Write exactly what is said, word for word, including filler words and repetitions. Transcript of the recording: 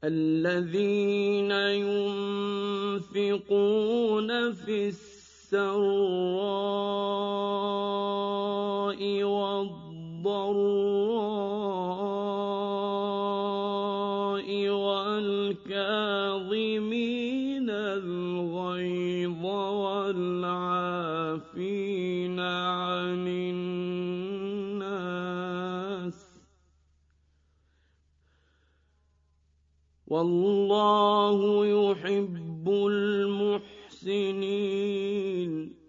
الذين ينفقون في السراء والضراء والكاظمين الغيظ والعافين عن الناس والله يحب المحسنين